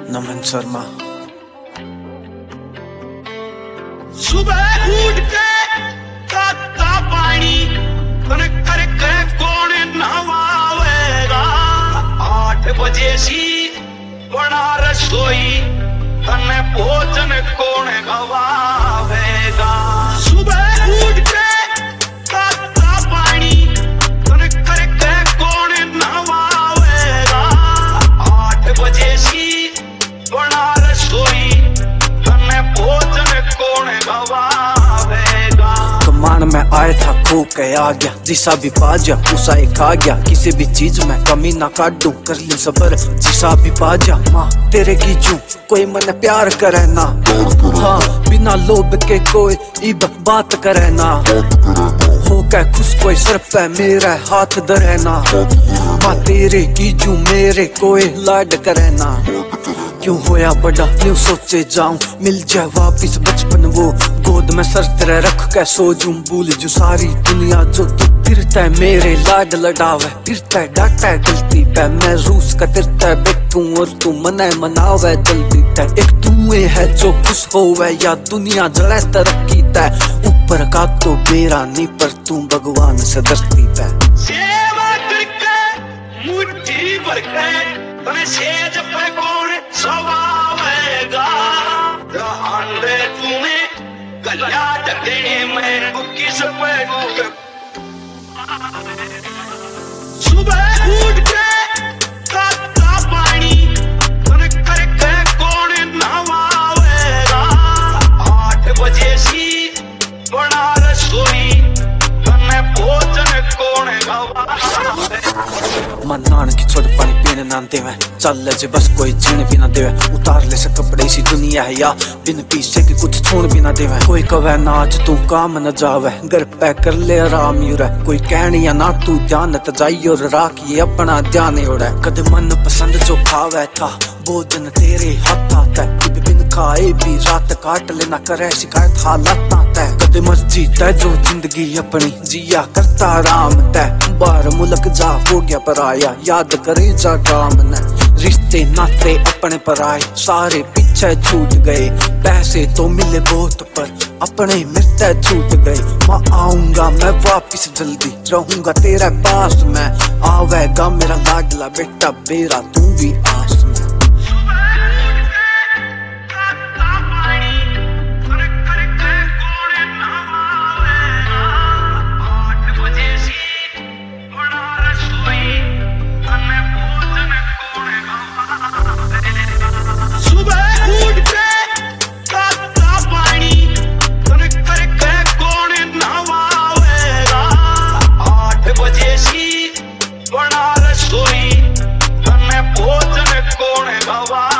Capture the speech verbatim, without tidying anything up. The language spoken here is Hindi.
नमन शर्मा। सुबह उठ के ताता पानी तने करके कौन नवावेगा। आठ बजे सी बना रसोई तने भोजन कौन खवावेगा। सुबह उठ के ताता पानी तने करके कौन नवावेगा। आठ बजे सी बना रसोई तने भोजन कौन खवावेगा। कमान में आया था खो के आ गया, जिसा भी पा जा उसा ही खा गया। किसी भी चीज में कमी ना काटूं, कर ली सबर जिसा भी पा जा। माँ तेरे की जू कोई मन प्यार करे ना, हाँ बिना लोभ के कोई इब बात करे ना। हो के खुश कोई सर पे मेरा हाथ धरे ना। माँ तेरे की जू मेरे कोई लाड करे ना। क्यों होया बड़ा न्यू सोचे जाऊं, मिल जाए वापिस बचपन वो गोद में सर तेरे रख के सो जूं। भूल जू सारी दुनिया जो तू फिरता है मेरे लाड लड़ावे। फिरता है डांटा है गलती पे मैं रूस का तिरता है बैठूं और तू मनाए मनावे जल्दी तय। एक तू है जो खुश होवे या दुनिया जड़े तरक्की तय। ऊपर का तो बेरा नहीं पर तू भगवान से धरती पे। सेवा करके मुट्ठी भर के तने सेज पे कौन सवावेगा। ध्यान दे तूने गलिया ढके में किस पे डूब। सुबह उठ के ताता पानी तने करके कौन नवावेगा। आठ बजे सी बना रसोई तने भोजन कौन खवावेगा। मन नान की छोड़ पानी पीने ना देवे, चल जे बस कोई जीने भी ना देवे। उतार ले से कपड़े सी दुनिया है या बिन पीछे की कुछ छोड़ भी ना देवे। कोई कवे ना आज तू काम न जावे, घर पे कर ले आराम यूर। कोई कहनी या ना तू जानत जाई और राखिए अपना ध्यान उड़े। कद मन पसंद जो खावे था भोजन तेरे हाथा तय। बिन खाए भी रात काट लेना करे शिकायत हालात तय। कद मर्जी तय जो जिंदगी अपनी जिया करता आराम तय। बाहर मुल्क जा हो गया पर आया याद करे जा काम न। रिश्ते नाते अपने पर आए सारे पीछे छूट गए। पैसे तो मिले बहुत पर अपने मिलते छूट गए। मैं आऊंगा मैं वापिस जल्दी रहूंगा तेरे पास में। आवेगा मेरा लाडला बेटा बेरा तू भी आस में। बना रसोई तने भोजन कौन खवावेगा।